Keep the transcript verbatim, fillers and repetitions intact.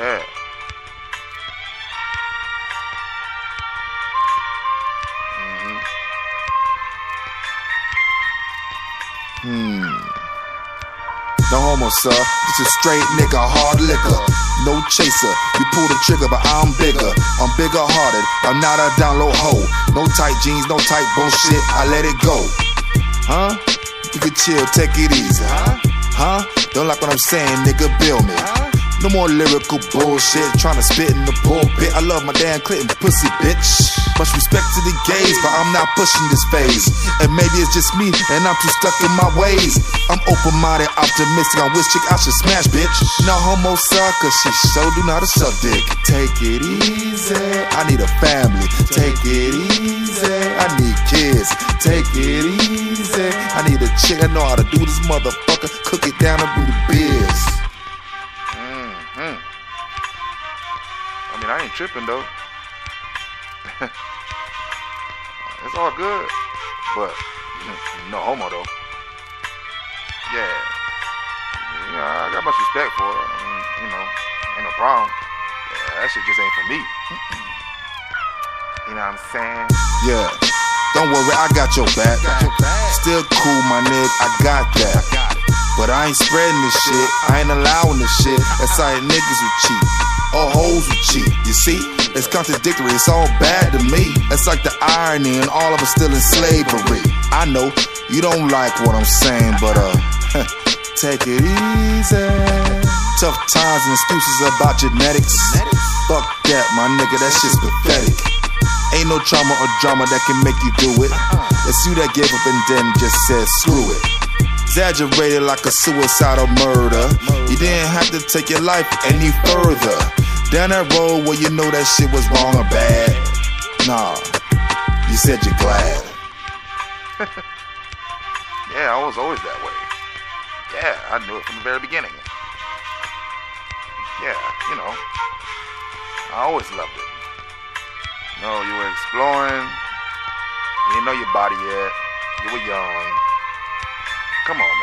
Yeah. Mm-hmm. Hmm. No homo, sir. Just a straight nigga, hard liquor. No chaser. You pull the trigger, but I'm bigger. I'm bigger hearted. I'm not a down low hoe. No tight jeans, no tight bullshit. I let it go. Huh? You can chill, take it easy. Huh? Huh? Don't like what I'm saying, nigga, bill me. No more lyrical bullshit, tryna spit in the pulpit. I love my damn Clinton pussy, bitch. Much respect to the gays, but I'm not pushing this phase. And maybe it's just me, and I'm too stuck in my ways. I'm open-minded, optimistic, on which chick I should smash, bitch. No homo sucker, she so do not a suck dick. Take it easy, I need a family. Take it easy, I need kids. Take it easy, I need a chick, I know how to do this motherfucker. Cook it down and do the biz. Mm-hmm. I mean, I ain't tripping though. It's all good, but no homo though. Yeah, you know, I got much respect for her. I mean, you know, ain't no problem. Yeah, that shit just ain't for me. You know what I'm saying? Yeah. Don't worry, I got your back. Still cool, my nigga, I got that. But I ain't spreading this shit, I ain't allowing this shit. That's how niggas would cheat, or hoes would cheat. You see, it's contradictory, it's all bad to me. It's like the irony and all of us still in slavery. I know, you don't like what I'm saying, but uh, take it easy. Tough times and excuses about genetics. Fuck that, my nigga, that shit's pathetic. Ain't no trauma or drama that can make you do it. It's you that gave up and then just said screw it. Exaggerated like a suicidal murder. You didn't have to take your life any further. Down that road where you know that shit was wrong or bad. Nah, you said you're glad. Yeah, I was always that way. Yeah, I knew it from the very beginning. Yeah, you know, I always loved it. No, you were exploring. You didn't know your body yet. You were young. Come on, man.